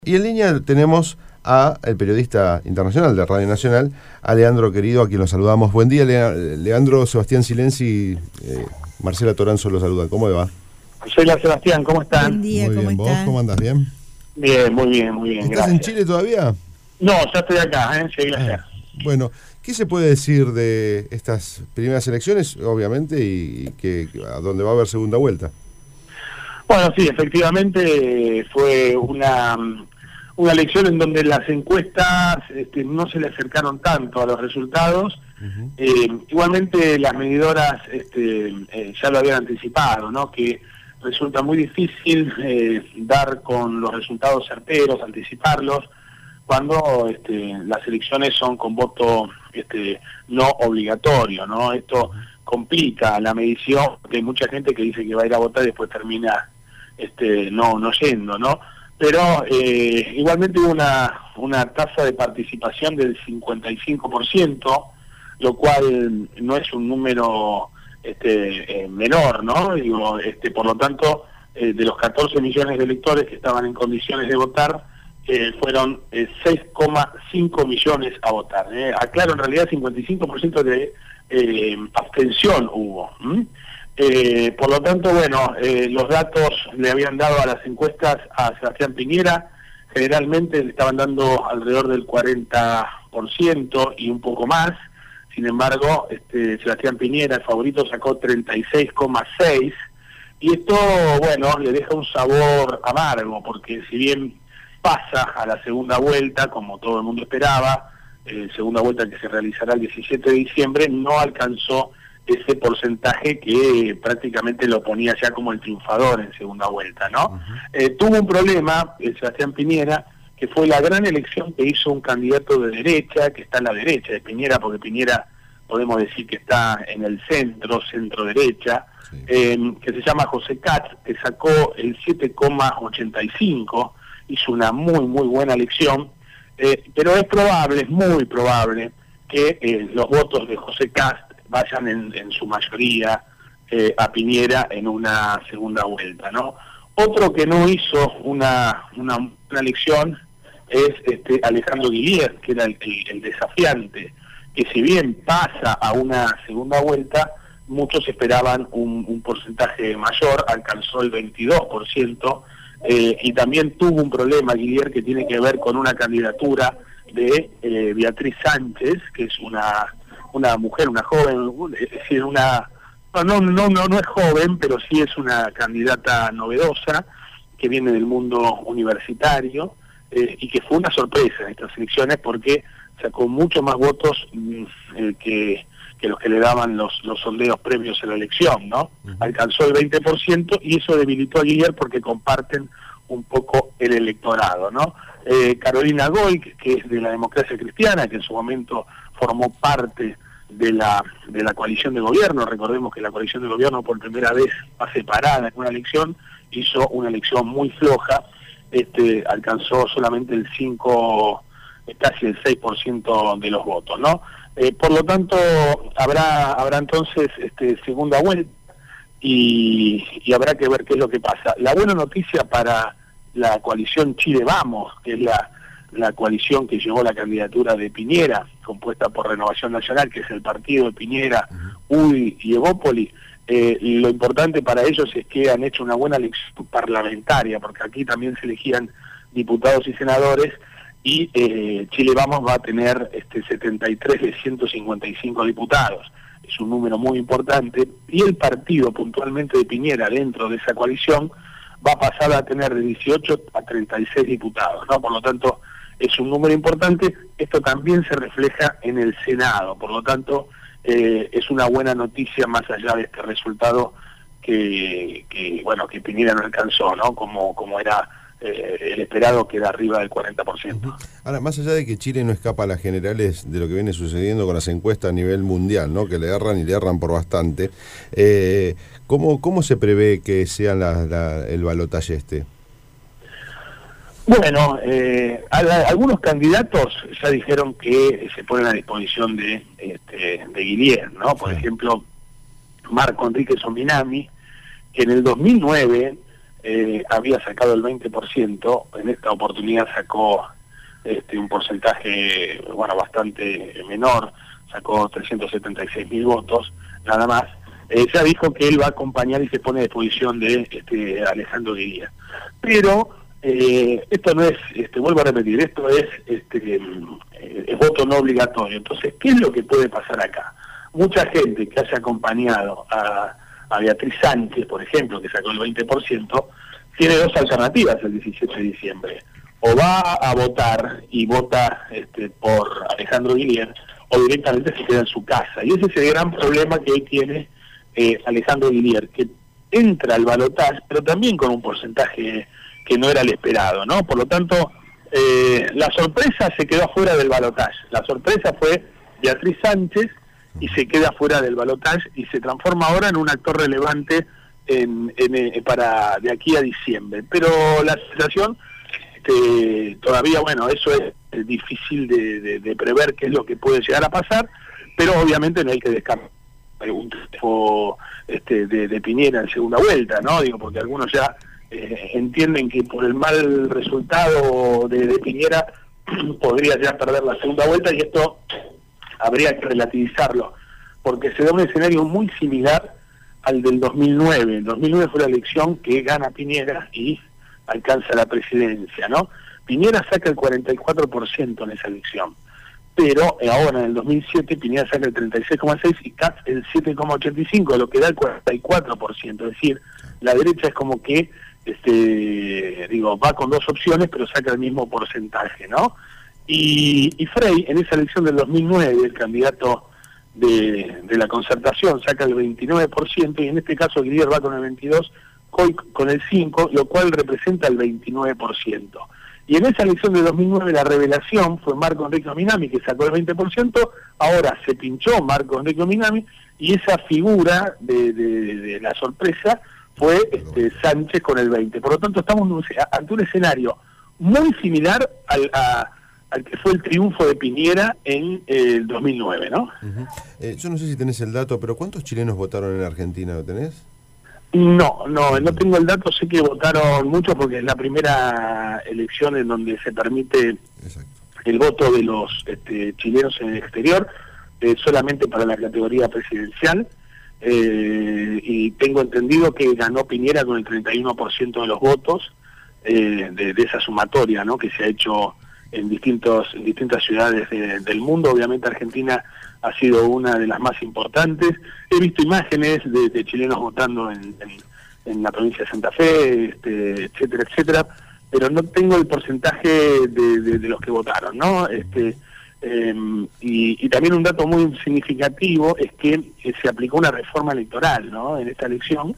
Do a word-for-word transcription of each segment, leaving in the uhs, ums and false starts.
Y en línea tenemos a el periodista internacional de Radio Nacional, a Leandro Querido, a quien lo saludamos. Buen día, Le Leandro. Sebastián Silenzi, eh, Marcela Toranzo lo saluda. ¿Cómo le va? Soy la Sebastián, ¿cómo están? Buen día, muy ¿cómo bien, ¿vos están? cómo andás? ¿Bien? Bien, muy bien, muy bien, ¿Estás gracias. en Chile todavía? No, ya estoy acá, ¿eh? Llegué ayer. Ah, bueno, ¿qué se puede decir de estas primeras elecciones, obviamente, y que a dónde va a haber segunda vuelta? Bueno, sí, efectivamente fue una, una elección en donde las encuestas este, no se le acercaron tanto a los resultados. Uh-huh. eh, igualmente las medidoras este, eh, ya lo habían anticipado, ¿no? Que resulta muy difícil eh, dar con los resultados certeros, anticiparlos, cuando este, las elecciones son con voto este, no obligatorio, ¿no? Esto complica la medición, porque hay mucha gente que dice que va a ir a votar y después termina este, no, no yendo, ¿no? Pero eh, igualmente hubo una, una tasa de participación del cincuenta y cinco por ciento, lo cual no es un número este, eh, menor, ¿no? Digo, este, por lo tanto, eh, de los catorce millones de electores que estaban en condiciones de votar, eh, fueron eh, seis coma cinco millones a votar. ¿eh? Aclaro, en realidad cincuenta y cinco por ciento de eh, abstención hubo. ¿m? Eh, por lo tanto, bueno, eh, los datos le habían dado a las encuestas a Sebastián Piñera, generalmente le estaban dando alrededor del cuarenta por ciento y un poco más. Sin embargo, este, Sebastián Piñera, el favorito, sacó treinta y seis coma seis, y esto, bueno, le deja un sabor amargo, porque si bien pasa a la segunda vuelta, como todo el mundo esperaba, eh, segunda vuelta que se realizará el diecisiete de diciembre, no alcanzó ese porcentaje que prácticamente lo ponía ya como el triunfador en segunda vuelta, ¿no? Uh-huh. eh, tuvo un problema, el Sebastián Piñera, que fue la gran elección que hizo un candidato de derecha, que está a la derecha de Piñera, porque Piñera podemos decir que está en el centro, centro-derecha, sí. eh, que se llama José Katz, que sacó el siete coma ochenta y cinco, hizo una muy, muy buena elección, eh, pero es probable, es muy probable, que eh, los votos de José Katz vayan en, en su mayoría eh, a Piñera en una segunda vuelta, ¿no? Otro que no hizo una, una, una elección es este Alejandro Guillier, que era el, el, el desafiante, que si bien pasa a una segunda vuelta, muchos esperaban un, un porcentaje mayor, alcanzó el veintidós por ciento, eh, y también tuvo un problema Guillier que tiene que ver con una candidatura de eh, Beatriz Sánchez, que es una una mujer, una joven, es decir, una no, no, no, no, no es joven, pero sí es una candidata novedosa, que viene del mundo universitario, eh, y que fue una sorpresa en estas elecciones porque sacó mucho más votos eh, que, que los que le daban los, los sondeos previos a la elección, ¿no? Uh-huh. Alcanzó el veinte por ciento y eso debilitó a Guillier porque comparten un poco el electorado, ¿no? Eh, Carolina Goik, que es de la Democracia Cristiana, que en su momento formó parte de la de la coalición de gobierno, recordemos que la coalición de gobierno por primera vez va separada en una elección, hizo una elección muy floja, este alcanzó solamente el cinco, casi el seis por ciento de los votos, ¿no? Eh, por lo tanto, habrá habrá entonces este segunda vuelta y, y habrá que ver qué es lo que pasa. La buena noticia para la coalición Chile Vamos, que es la la coalición que llevó la candidatura de Piñera, compuesta por Renovación Nacional, que es el partido de Piñera, U D I y Evópoli, eh, lo importante para ellos es que han hecho una buena elección parlamentaria, porque aquí también se elegían diputados y senadores, y eh, Chile Vamos va a tener este setenta y tres de ciento cincuenta y cinco diputados, es un número muy importante, y el partido puntualmente de Piñera dentro de esa coalición va a pasar a tener de dieciocho a treinta y seis diputados, ¿no? Por lo tanto, es un número importante. Esto también se refleja en el Senado, por lo tanto, eh, es una buena noticia más allá de este resultado que, que bueno, que Piñera no alcanzó, ¿no? Como, como era eh, el esperado, que era arriba del cuarenta por ciento. Uh-huh. Ahora, más allá de que Chile no escapa a las generales de lo que viene sucediendo con las encuestas a nivel mundial, ¿no? Que le erran y le erran por bastante, eh, ¿cómo, cómo se prevé que sea la, la, el balotaje este? Bueno, eh, a la, algunos candidatos ya dijeron que se ponen a disposición de, este, de Guillier, ¿no? Por sí. ejemplo, Marco Enrique Sominami, que en el dos mil nueve eh, había sacado el veinte por ciento, en esta oportunidad sacó este, un porcentaje, bueno, bastante menor, sacó trescientos setenta y seis mil votos, nada más. Eh, ya dijo que él va a acompañar y se pone a disposición de este, Alejandro Guillier. Pero eh, esto no es, este, vuelvo a repetir, esto es, este, eh, es voto no obligatorio. Entonces, ¿qué es lo que puede pasar acá? Mucha gente que haya acompañado a, a Beatriz Sánchez, por ejemplo, que sacó el veinte por ciento, tiene dos alternativas el diecisiete de diciembre. O va a votar y vota este, por Alejandro Guillier, o directamente se queda en su casa. Y ese es el gran problema que hoy tiene eh, Alejandro Guillier, que entra al balotaje, pero también con un porcentaje que no era el esperado, ¿no? Por lo tanto, eh, la sorpresa se quedó afuera del balotaje. La sorpresa fue Beatriz Sánchez y se queda fuera del balotaje y se transforma ahora en un actor relevante en, en, en, para de aquí a diciembre. Pero la situación, este, todavía, bueno, eso es eh, difícil de, de, de prever qué es lo que puede llegar a pasar, pero obviamente no hay que descartar un triunfo este, de, de Piñera en segunda vuelta, ¿no? Digo, porque algunos ya eh, entienden que por el mal resultado de, de Piñera podría ya perder la segunda vuelta, y esto habría que relativizarlo, porque se da un escenario muy similar al del dos mil nueve. En dos mil nueve fue la elección que gana Piñera y alcanza la presidencia, ¿no? Piñera saca el cuarenta y cuatro por ciento en esa elección, pero ahora en el dos mil siete Piñera saca el treinta y seis coma seis por ciento y Katz el siete coma ochenta y cinco por ciento, lo que da el cuarenta y cuatro por ciento. Es decir, la derecha es como que, este, digo, va con dos opciones, pero saca el mismo porcentaje, ¿no? Y, y Frey, en esa elección del dos mil nueve, el candidato de, de la Concertación, saca el veintinueve por ciento, y en este caso Guillier va con el veintidós por ciento, Coy con el cinco por ciento, lo cual representa el veintinueve por ciento. Y en esa elección de dos mil nueve la revelación fue Marco Enrique Minami, que sacó el veinte por ciento, ahora se pinchó Marco Enrique Minami, y esa figura de, de, de la sorpresa fue este, Sánchez con el veinte por ciento. Por lo tanto, estamos ante un escenario muy similar al, a, al que fue el triunfo de Piñera en eh, el dos mil nueve, ¿no? Uh-huh. eh, yo no sé si tenés el dato, pero ¿cuántos chilenos votaron en Argentina? ¿Lo tenés? No, no, no tengo el dato. Sé que votaron muchos porque es la primera elección en donde se permite Exacto. el voto de los este, chilenos en el exterior, eh, solamente para la categoría presidencial, eh, y tengo entendido que ganó Piñera con el treinta y uno por ciento de los votos eh, de, de esa sumatoria, ¿no?, que se ha hecho en distintos en distintas ciudades de, del mundo. Obviamente Argentina ha sido una de las más importantes. He visto imágenes de, de chilenos votando en, en, en la provincia de Santa Fe, este, etcétera, etcétera, pero no tengo el porcentaje de, de, de los que votaron, ¿no? Este, eh, y, y también un dato muy significativo es que eh, se aplicó una reforma electoral, ¿no?, en esta elección,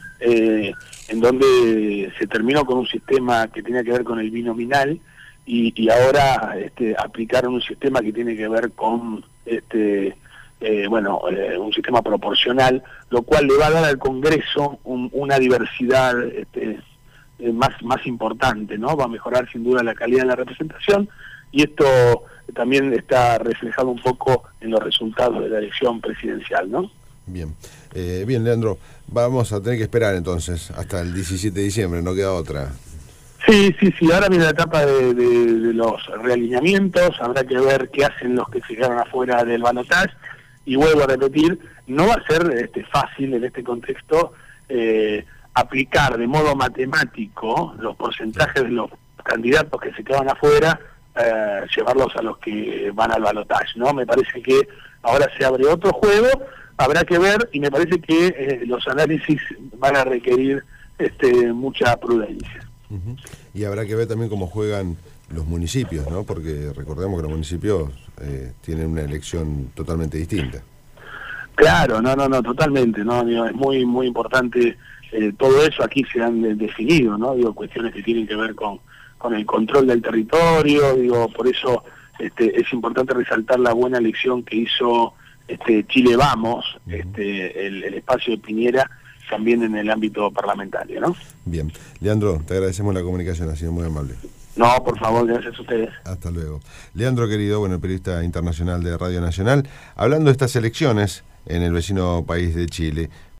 eh, en donde se terminó con un sistema que tenía que ver con el binominal, y, y ahora este, aplicaron un sistema que tiene que ver con este eh, bueno eh, un sistema proporcional, lo cual le va a dar al Congreso un, una diversidad este, eh, más más importante, ¿no? Va a mejorar sin duda la calidad de la representación, y esto también está reflejado un poco en los resultados de la elección presidencial, ¿no? Bien, eh, bien, Leandro, vamos a tener que esperar entonces hasta el diecisiete de diciembre, no queda otra. Sí, sí, sí, ahora viene la etapa de, de, de los realineamientos, habrá que ver qué hacen los que se quedaron afuera del balotaje, y vuelvo a repetir, no va a ser este, fácil en este contexto eh, aplicar de modo matemático los porcentajes de los candidatos que se quedan afuera, eh, llevarlos a los que van al balotaje, ¿no? Me parece que ahora se abre otro juego, habrá que ver, y me parece que eh, los análisis van a requerir este, mucha prudencia. Uh-huh. Y habrá que ver también cómo juegan los municipios, ¿no? Porque recordemos que los municipios eh, tienen una elección totalmente distinta. Claro, no, no, no, totalmente, no, digo, es muy, muy importante eh, todo eso. Aquí se han de, definido, ¿no? Digo, cuestiones que tienen que ver con, con el control del territorio, digo, por eso este, es importante resaltar la buena elección que hizo este Chile Vamos, uh-huh. este, el, el espacio de Piñera, también en el ámbito parlamentario, ¿no? Bien. Leandro, te agradecemos la comunicación, ha sido muy amable. No, por favor, gracias a ustedes. Hasta luego. Leandro, querido, bueno, el periodista internacional de Radio Nacional, hablando de estas elecciones en el vecino país de Chile.